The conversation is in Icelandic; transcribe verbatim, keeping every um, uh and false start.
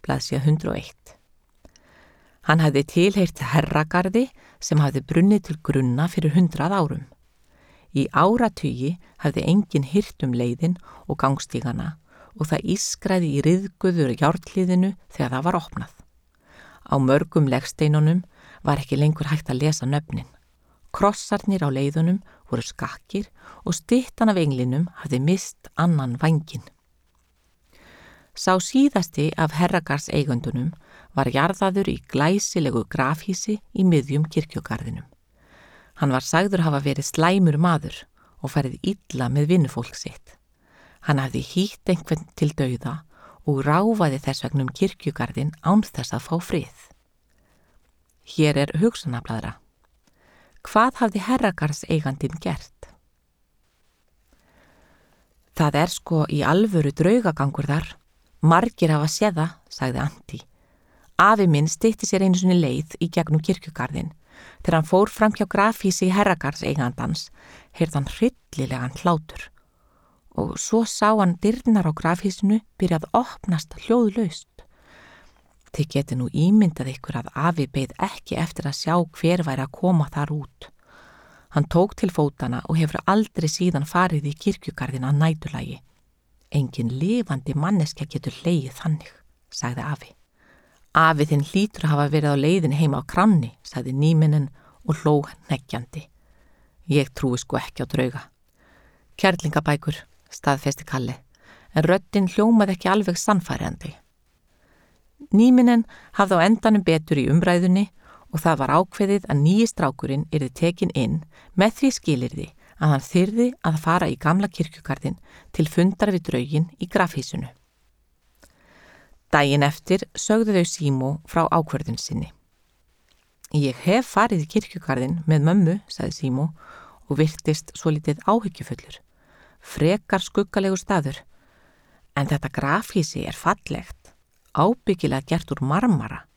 blaðsíða hundrað og eitt. Hann hafði tilheyrt herragarði sem hafði brunnið til grunna fyrir hundrað árum. Í áratugi hafði enginn hirt um leiðin og gangstígana og það ískraði í ryðguður járnhliðinu þegar það var opnað. Á mörgum legsteinunum var ekki lengur hægt að lesa nöfnin. Krossarnir á leiðunum voru skakkir og styttan af englinum hafði mist annan vænginn. Sá síðasti af herragarðseigundunum var jarðaður í glæsilegu grafhýsi í miðjum kirkjugarðinum. Hann var sagður hafa verið slæmur maður og farið illa með vinnufólk sitt. Hann hafði hýtt einhvern til dauða og ráfaði þess vegna um kirkjugarðin án þess að fá frið. Hér er hugsunarblaðra. Hvað hafði herragarðseigandinn gert? Það er sko í alvöru draugagangur þar. Margir hafa séð það, sagði Antti. Afi minn stytti sér einu sinni leið í gegnum kirkjugarðin. Þegar hann fór fram hjá grafhýsi herragarðseigandans, heyrði hann hryllilegan hlátur. Og svo sá hann dyrnar á grafhýsinu byrjað opnast hljóðlaust. Þið geti nú ímyndað ykkur að afi beið ekki eftir að sjá hver væri að koma þar út. Hann tók til fótana og hefur aldrei síðan farið í kirkjugarðin að næturlagi. Engin lifandi manneskja getur hlegið þannig, sagði afi. Afi þinn hlýtur að hafa verið á leiðinni heima á kranni, sagði nýminin og hló hneggjandi. Ég trúi sko ekki á drauga. Kerlingabækur, staðfesti Kalli, en röddin hljómaði ekki alveg sannfærandi. Nýminin hafði á endanum betur í umræðunni og það var ákveðið að nýji strákurinn yrði tekin inn með því skilyrði að hann þyrði að fara í gamla kirkjugarðin til fundar við drauginn í grafhýsinu. Daginn eftir sögðu þau Símó frá ákvörðun sinni. Ég hef farið í kirkjugarðin með mömmu, sagði Símó og virtist svolítið áhyggjufullur. Frekar skuggalegu staður, en þetta grafhýsi er fallegt, ábyggilega gert úr marmara.